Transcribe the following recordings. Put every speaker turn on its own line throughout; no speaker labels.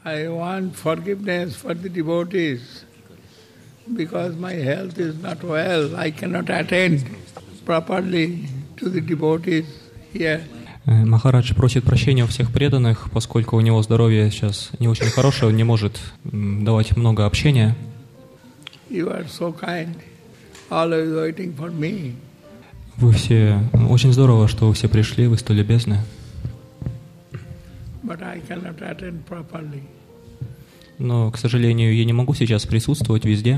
I want forgiveness for the devotees because my health is not well. I cannot attend properly to the devotees here.
Махарадж просит прощения у всех преданных, поскольку у него здоровье сейчас не очень хорошее, он не может давать много общения.
You are so kind, always waiting for me.
Вы все... Очень здорово, что вы все пришли, вы столь любезны.
But I cannot attend properly.
Но, к сожалению, я не могу сейчас присутствовать везде.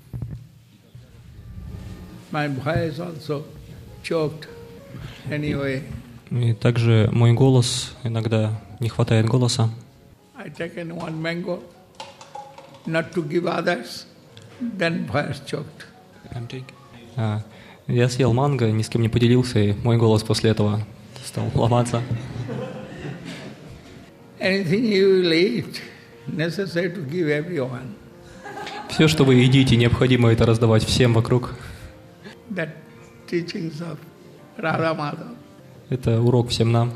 My voice also choked anyway.
И также мой голос, иногда не хватает голоса.
I taken one mango, not to give others, then voice choked.
Я съел манго, ни с кем не поделился, и мой голос после этого стал ломаться.
Anything you will eat, necessary to give everyone.
Все, что вы едите, необходимо это раздавать всем вокруг.
That teachings of Radha Madhav.
Это урок всем нам.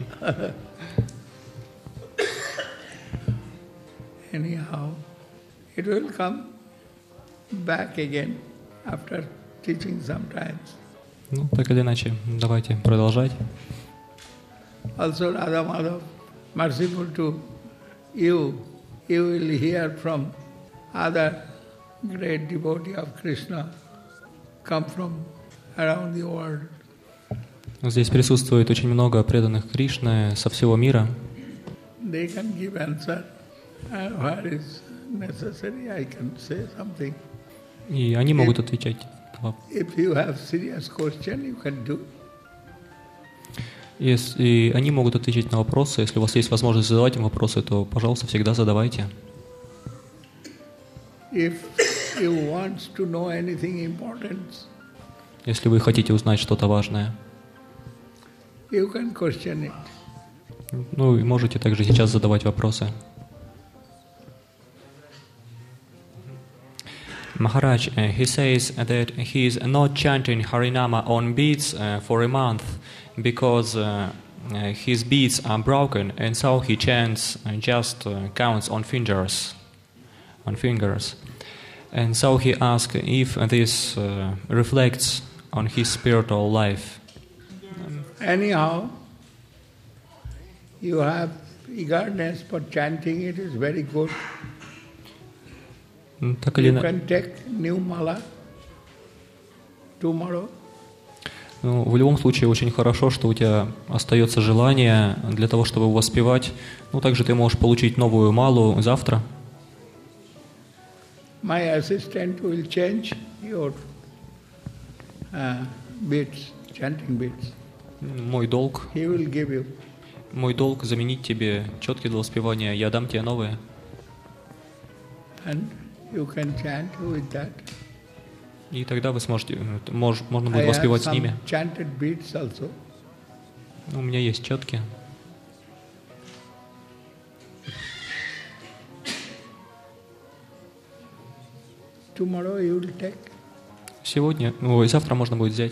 Anyhow, it will come back again after teaching sometimes.
Ну, так или иначе, давайте продолжать.
Also Radha Madhav, merciful to you, you will hear from other great devotee of Krishna, come from around the world.
Здесь присутствует очень много преданных Кришны со всего мира.
They can give answer. Where is necessary, I can say something.
И они могут отвечать.
If you have serious question, you can do.
И они могут отвечать на вопросы. Если у вас есть возможность задавать им вопросы, то, пожалуйста, всегда задавайте.
If you want to know anything important,
если вы хотите узнать что-то важное,
you can question it.
Ну, и можете также сейчас задавать вопросы. Maharaj, he says that he is not chanting Harinama on beads for a month because his beads are broken, and so he chants just counts on fingers. And so he asks if this reflects on his spiritual life.
Anyhow, you have eagerness for chanting, it is very good. You can take new mala tomorrow.
Ну, в любом случае, очень хорошо, что у тебя остается желание для того, чтобы воспевать. Ну, также ты можешь получить новую малу завтра.
My assistant will change your beats, chanting beats.
Мой долг.
He will give you.
Мой долг заменить тебе четки для воспевания. Я дам тебе новые.
And you can chant with that.
И тогда вы сможете, можно будет воспевать с ними.
Chanted beats also.
У меня есть четки.
Tomorrow you will take.
Сегодня, завтра можно будет взять.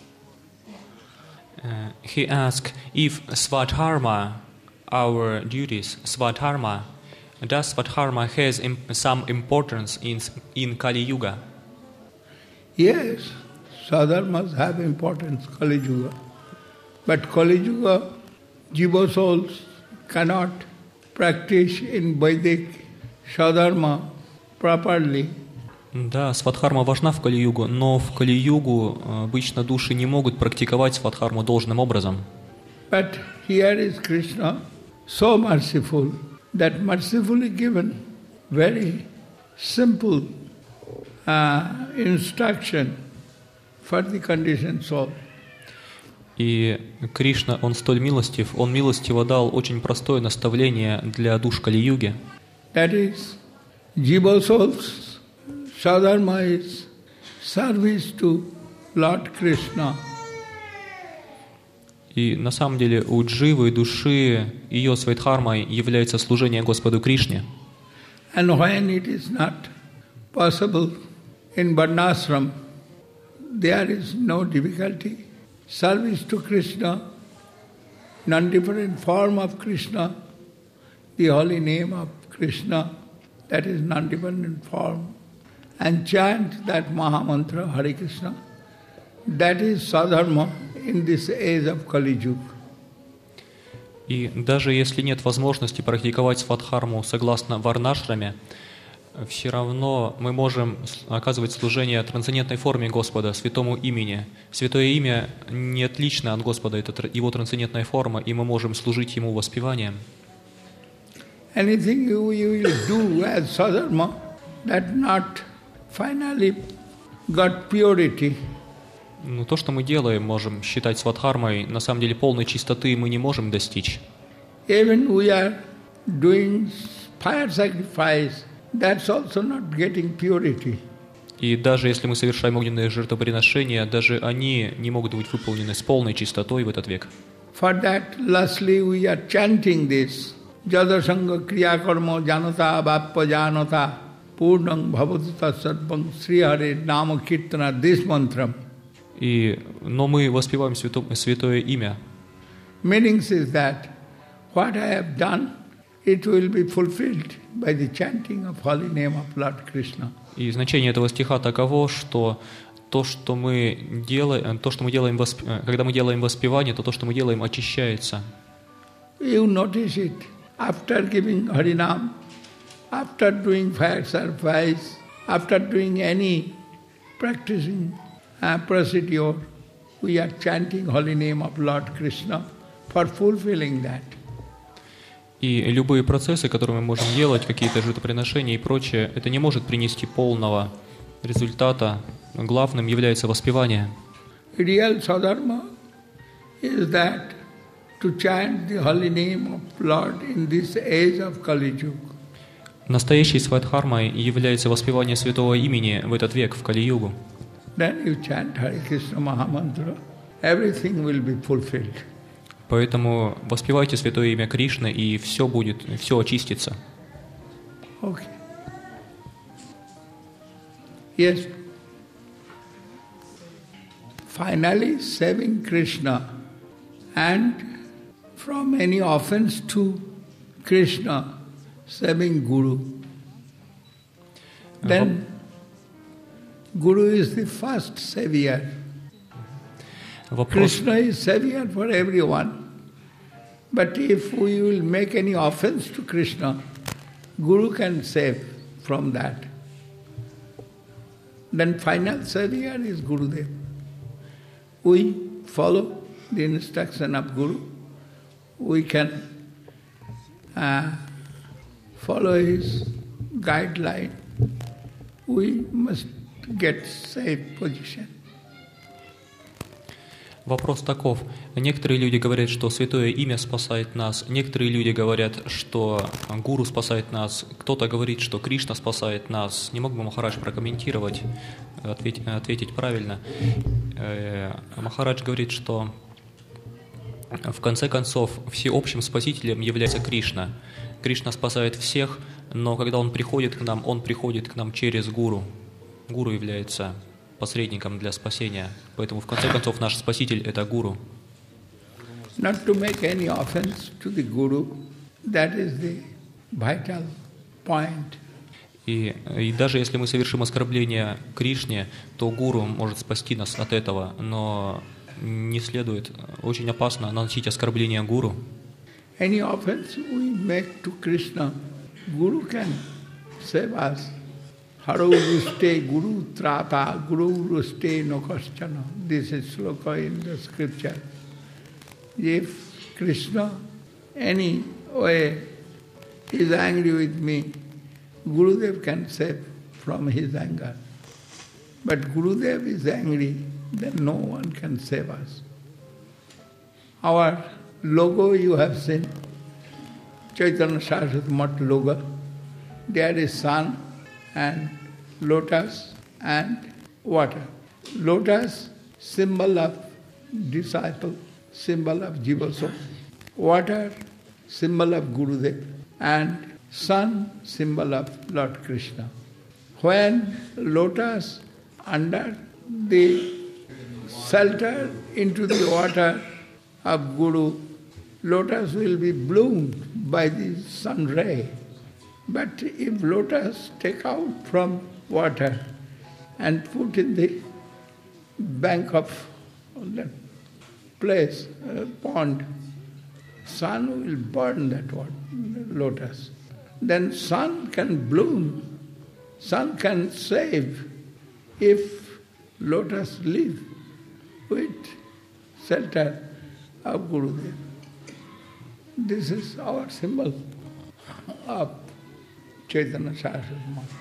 He asked if Svadharma, our duties, Svadharma, does Svadharma has some importance in Kali Yuga?
Yes, Svadharmas have importance Kali Yuga. But Kali Yuga, Jiva souls cannot practice in Vedic Svadharma properly.
Да, свадхарма важна в Кали-югу, но в Кали-югу обычно души не могут практиковать свадхарму должным образом.
But here is Krishna, so merciful, that mercifully given very simple instruction for the conditioned soul.
И Кришна, Он столь милостив, Он милостиво дал очень простое наставление для душ Кали-юги.
That is, Jiva souls, Svadharma is service to Lord Krishna.
И на самом деле у дживы, души, ее свадхармой является служение Господу Кришне.
And when it is not possible in Varnashram, there is no difficulty. Service to Krishna, non-different form of Krishna, the holy name of Krishna, that is non-dependent form, and chant that Mahamantra, Hare Krishna, that is sadharma in this age of Kali Yuga.
И даже если нет возможности практиковать свадхарму согласно варнашраме, все равно мы можем оказывать служение трансцендентной форме Господа, святому имени. Святое имя не отлично от Господа, это его трансцендентная форма, и мы можем служить Ему воспеванием.
Anything you will do as sadharma that not finally got purity.
Но то, что мы делаем, можем считать свадхармой, на самом деле полной чистоты мы не можем достичь.
Even we are doing fire sacrifice, that's also not getting purity.
И даже если мы совершаем огненные жертвоприношения, даже они не могут быть выполнены с полной чистотой в этот век.
For that, lastly we are chanting this. Jadasanga kriya karma janata vappa janata purnam bhavatu tatsarvam sri hare nama kirtana, this mantra.
Но мы воспеваем святое имя.
Meanings is that what I have done, it will be fulfilled by the chanting of holy name of Lord Krishna.
И значение этого стиха таково, что то, что мы делаем, когда мы делаем воспевание, то, что мы делаем, очищается.
You notice it. After giving Harinam, after doing fire sacrifice, after doing any practicing procedure, we are chanting holy name of Lord Krishna for fulfilling that.
И любые процессы, которые мы можем делать, какие-то жертвоприношения и прочее, это не может принести полного результата. Главным является воспевание.
Real sadharma is that to chant the holy name of Lord in this age of Kali Yuga.
Настоящей свадхармой является воспевание святого имени в этот век, в Кали-югу.
Then you chant Hare Krishna Mahamantra, everything will be fulfilled.
Поэтому воспевайте святое имя Кришны, и все очистится.
Okay. Yes. Finally, saving Krishna and from any offense to Krishna, saving Guru. Then Guru is the first savior. Krishna is savior for everyone. But if we will make any offense to Krishna, Guru can save from that. Then final savior is Gurudev. We follow the instruction of Guru. We can follow his guideline. We must get safe position.
Вопрос таков. Некоторые люди говорят, что святое имя спасает нас. Некоторые люди говорят, что Гуру спасает нас. Кто-то говорит, что Кришна спасает нас. Не мог бы Махарадж прокомментировать, ответить правильно? Махарадж говорит, что в конце концов всеобщим спасителем является Кришна. Кришна спасает всех, но когда он приходит к нам через Гуру. Гуру является посредником для спасения. Поэтому, в конце концов, наш Спаситель – это Гуру.
Not to make any offense to the Guru, that is the vital point.
И даже если мы совершим оскорбление Кришне, то Гуру может спасти нас от этого, но не следует, очень опасно наносить оскорбление Гуру.
Any offense we make to Krishna, Guru can save us. Haro ruste guru trata, guru ruste no kaschana. This is sloka in the scripture. If Krishna any way is angry with me, Gurudev can save from his anger. But Gurudev is angry, then no one can save us. Our logo you have seen, Chaitanya Saraswati Math logo. There is sun and lotus and water. Lotus, symbol of disciple, symbol of Jiva soul. Water, symbol of Gurudev. And sun, symbol of Lord Krishna. When lotus under the shelter into the water of Guru, lotus will be bloomed by the sun ray. But if lotus take out from water and put in the bank of that place, pond, sun will burn that lotus. Then sun can bloom, sun can save if lotus live with shelter of Gurudev. This is our symbol of Chaitanya Saraswati Math.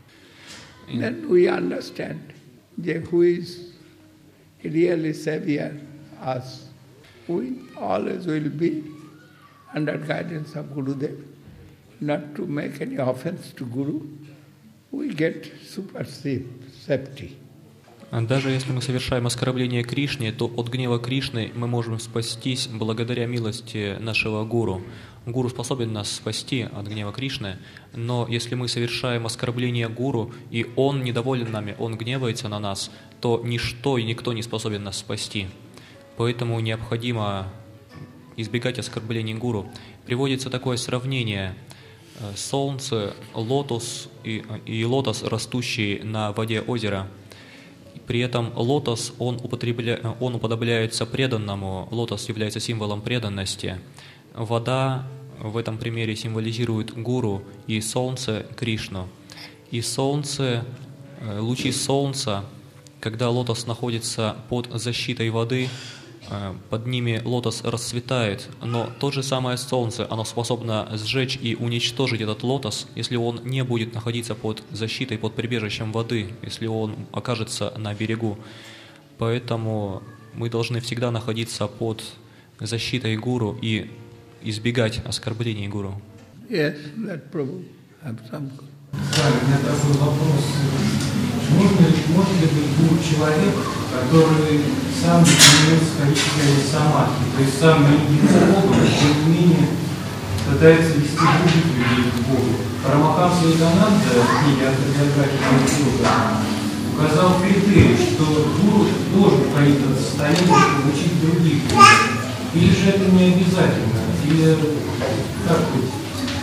Then we understand who is really Savior, us. We always will be under guidance of Gurudev, not to make any offense to Guru. We get super safety.
Даже если мы совершаем оскорбление Кришне, то от гнева Кришны мы можем спастись благодаря милости нашего Гуру. Гуру способен нас спасти от гнева Кришны, но если мы совершаем оскорбление Гуру, и он недоволен нами, он гневается на нас, то ничто и никто не способен нас спасти. Поэтому необходимо избегать оскорблений Гуру. Приводится такое сравнение: солнце, лотос и лотос, растущий на воде озера. При этом лотос, он уподобляется преданному, лотос является символом преданности. Вода в этом примере символизирует Гуру, и солнце — Кришну. И солнце, лучи солнца, когда лотос находится под защитой воды, под ними лотос расцветает, но то же самое солнце, оно способно сжечь и уничтожить этот лотос, если он не будет находиться под защитой, под прибежищем воды, если он окажется на берегу. Поэтому мы должны всегда находиться под защитой Гуру и избегать оскорблений Гуру.
Yes, that Prabhu have some.
Да, у меня такой вопрос. Может ли быть гуру человек, который сам занимается количеством самадхи, то есть сам не един с Богом, но тем не менее пытается вести других людей к Богу? Парамахамса Йогананда в книге «Автобиография Гуру» указал критерий, что гуру должен входить в это состояние, чтобы учить других. Или же это не обязательно? Или как быть?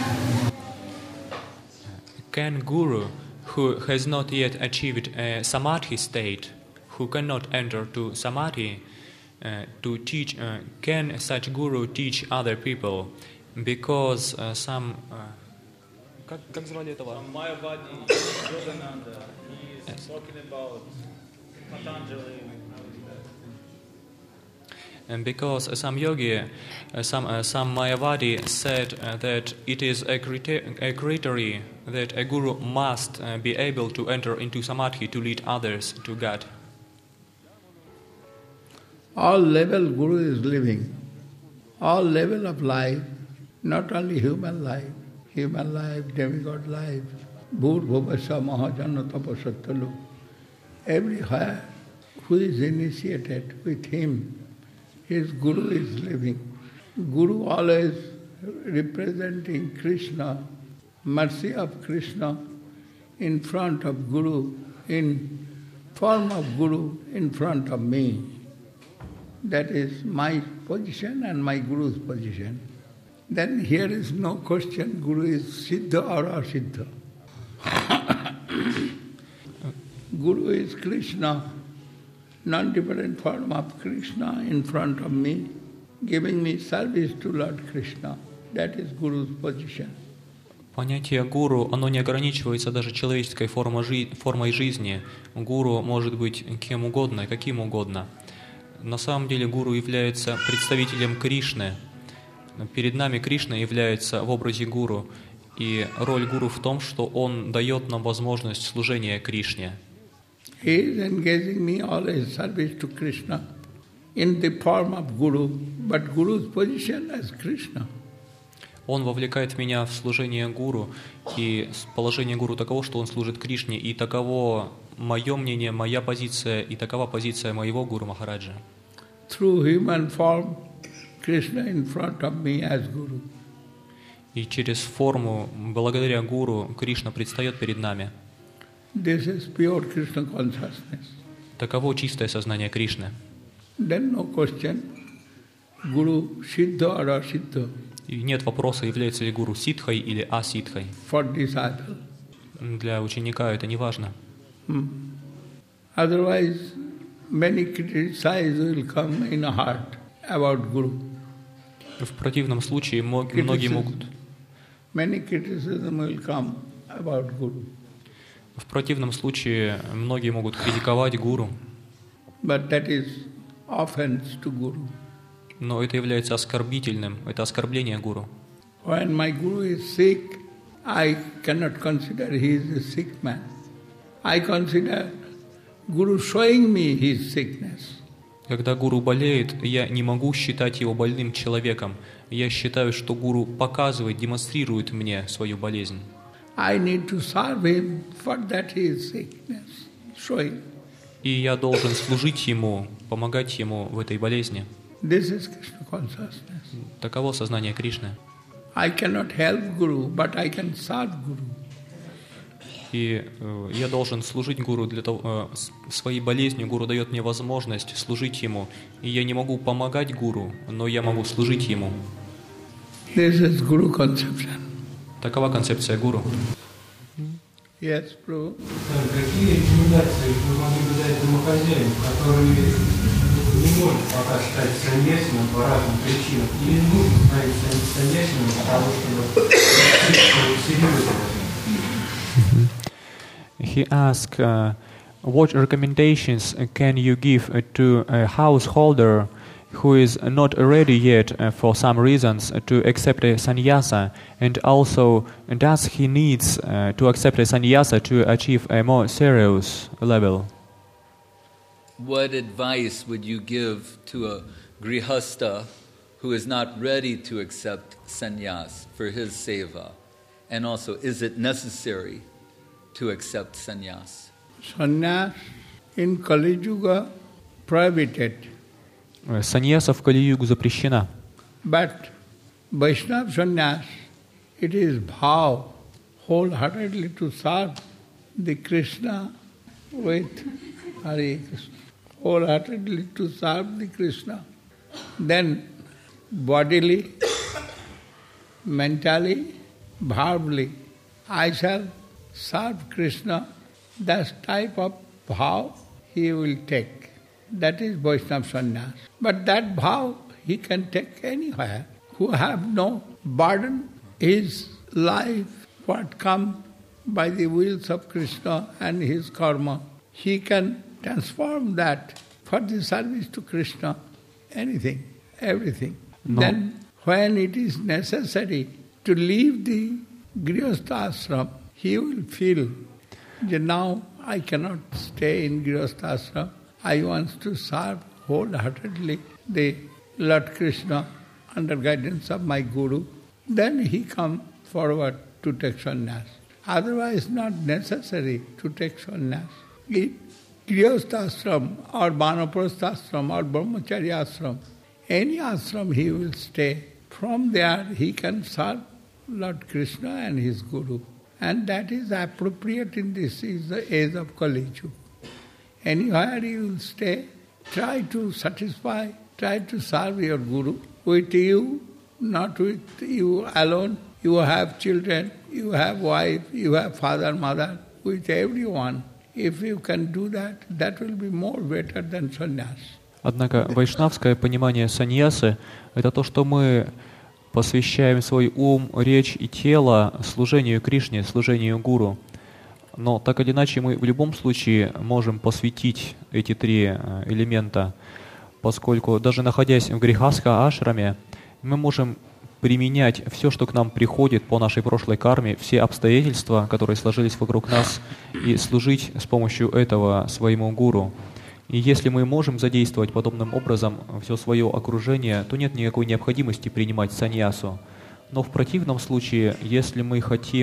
Can Guru, who has not yet achieved a samadhi state, who cannot enter to samadhi, to teach, can such Guru teach other people? Because some... Как звали этого?
Mayavadi Yogananda, he is talking about Patanjali.
And because some yogi, some Mayavadi said that it is a criteria that a guru must be able to enter into samadhi to lead others to God.
All level Guru is living, all level of life, not only human life, demigod life, Bhur-bhuvasya mahajana tapasattalu, everywhere who is initiated with him, his Guru is living. Guru always representing Krishna, mercy of Krishna in front of Guru, in form of Guru in front of me. That is my position and my Guru's position. Then here is no question, Guru is Siddha or Asiddha. Guru is Krishna, non-different form of Krishna in front of me, giving me service to Lord Krishna. That is Guru's position.
Понятие гуру, оно не ограничивается даже человеческой формой жизни. Гуру может быть кем угодно и каким угодно. На самом деле гуру является представителем Кришны. Перед нами Кришна является в образе гуру. И роль гуру в том, что он дает нам возможность служения Кришне.
He is engaging me always service to Krishna in the form of Guru, but Guru's position as Krishna.
Он вовлекает меня в служение гуру, и положение гуру таково, что он служит Кришне, и таково мое мнение, моя позиция, и такова позиция моего гуру Махараджа.
Through human form, Krishna in front of me as Guru.
И через форму, благодаря гуру, Кришна предстает перед нами.
This is pure Krishna consciousness.
Таково чистое сознание Кришны.
Then no question, Guru Siddha or Asiddha.
И нет вопроса, является ли гуру ситхой или аситхой.
for disciple.
Для ученика это не важно.
Otherwise, many criticisms will come in a heart about Guru.
В противном случае многие могут...
Many criticism will come about Guru.
В противном случае многие могут критиковать гуру,
But that is offense to Guru.
но это является оскорбительным, это оскорбление гуру.
When my Guru is sick, I cannot consider he is a sick man. I consider Guru showing me his sickness.
Когда гуру болеет, я не могу считать его больным человеком. Я считаю, что гуру показывает, демонстрирует мне свою болезнь.
I need to serve him for that his sickness, showing.
И я должен служить ему, помогать ему в этой болезни.
This is Krishna consciousness.
Таково сознание Кришны.
I cannot help Guru, but I can serve Guru.
И я должен служить гуру для того, своей болезнью гуру дает мне возможность служить ему. И я не могу помогать гуру, но я могу служить ему.
This is Guru conception.
Такова концепция гуру.
Yes, Prabhu.
Какие рекомендации вы могли бы дать домохозяину, который не может пока стать саньясином по разным причинам, или нужно стать саньясином для того, чтобы серьезно?
He asked, what recommendations can you give to a householder who is not ready yet for some reasons to accept a sannyasa, and also does he needs to accept a sannyasa to achieve a more serious level?
What advice would you give to a grihastha who is not ready to accept sannyas for his seva? And also, is it necessary to accept sannyas?
Sannyas in Kali Yuga prohibited,
Саньяса в Кали-югу запрещена.
but Vaishnava sannyas, it is bhav, wholeheartedly to serve the Krishna with Hare Krishna, wholeheartedly to serve the Krishna. Then bodily, mentally, bhavly, I shall serve Krishna. That type of bhav he will take. That is Vaishnava sannyas. But that bhav he can take anywhere. Who have no burden, his life, what come by the wills of Krishna and his karma, he can transform that for the service to Krishna, anything, everything.
No.
Then when it is necessary to leave the Grihastha ashram, he will feel that now I cannot stay in Grihastha ashram. I want to serve wholeheartedly the Lord Krishna under guidance of my Guru. Then he come forward to take sannyas. Otherwise not necessary to take sannyas. In Grihastha ashram or Vanaprastha ashram or Brahmacharya ashram, any ashram he will stay. From there he can serve Lord Krishna and his Guru. And that is appropriate in this is the age of Kali Yuga. Anywhere you will stay, try to satisfy, try to serve your Guru with you, not with you alone. You have children, you have wife, you have father, mother, with everyone. If you can do that, that will be more better than sannyas.
Однако вайшнавское понимание саньясы – это то, что мы посвящаем свой ум, речь и тело служению Кришне, служению Гуру. Но так или иначе мы в любом случае можем посвятить эти три элемента, поскольку даже находясь в грихастха ашраме, мы можем применять все, что к нам приходит по нашей прошлой карме, все обстоятельства, которые сложились вокруг нас, и служить с помощью этого своему гуру. И если мы можем задействовать подобным образом все свое окружение, то нет никакой необходимости принимать саньясу. Но в противном случае, если мы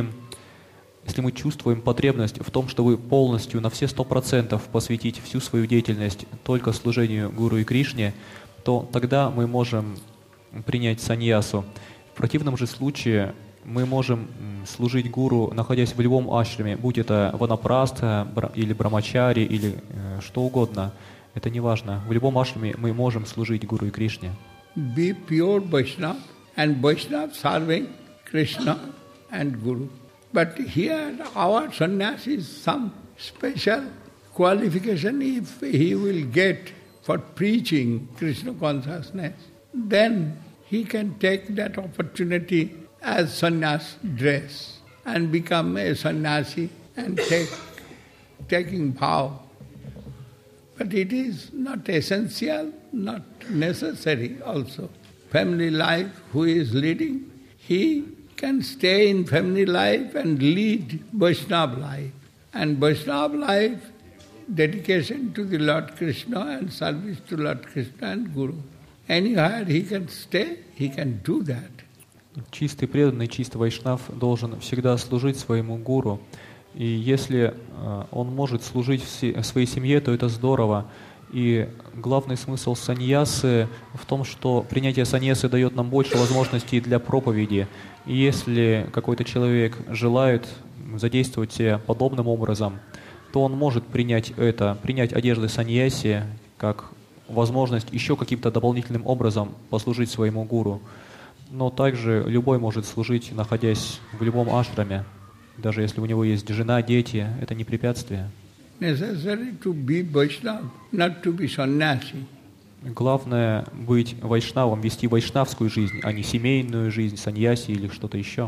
чувствуем потребность в том, чтобы полностью на все 100% посвятить всю свою деятельность только служению Гуру и Кришне, то тогда мы можем принять саньясу. В противном же случае мы можем служить Гуру, находясь в любом ашраме, будь это ванапрастха или брамачари или что угодно. Это не важно. В любом ашраме мы можем служить Гуру и Кришне.
Be pure Vaishnava and Vaishnava serving Krishna and Guru. But here our sannyas is some special qualification if he will get for preaching Krishna consciousness, then he can take that opportunity as sannyas dress and become a sannyasi and taking vow. But it is not essential, not necessary also. Family life, who is leading, he can stay in family life and lead Vaishnava life. And Vaishnava life, dedication to the Lord Krishna and service to Lord Krishna and Guru. Anywhere he can stay, he can do that.
Чистый преданный, чистый вайшнав должен всегда служить своему гуру. И если он может служить в своей семье, то это здорово. И главный смысл саньясы в том, что принятие саньясы дает нам больше возможностей для проповеди. И если какой-то человек желает задействовать себя подобным образом, то он может принять одежды саньяси как возможность еще каким-то дополнительным образом послужить своему гуру. Но также любой может служить, находясь в любом ашраме. Даже если у него есть жена, дети, это не препятствие. Главное быть вайшнавом, вести вайшнавскую жизнь, а не семейную жизнь, саньяси или что-то еще.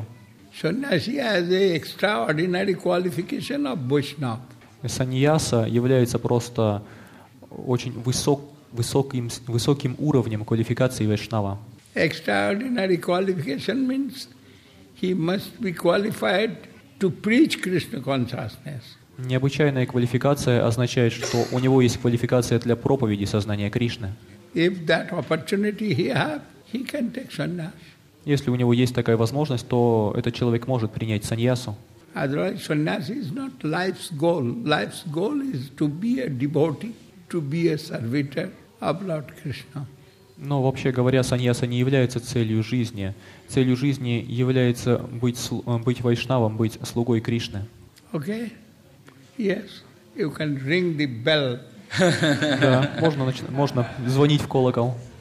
Саньяса является просто очень высоким уровнем квалификации вайшнава.
Extraordinary qualification means he must be qualified to preach Krishna consciousness.
Необычайная квалификация означает, что у него есть квалификация для проповеди сознания Кришны.
If that opportunity he have, he can take sannyas.
Если у него есть такая возможность, то этот человек может принять саньясу.
Otherwise, sannyas is not life's goal. Life's goal is to be a devotee, to be a servitor of Lord Krishna.
Но вообще говоря, саньяса не является целью жизни. Целью жизни является быть вайшнавом, быть слугой Кришны.
Okay? Yes, you can ring the bell.
Да, можно звонить в колокол.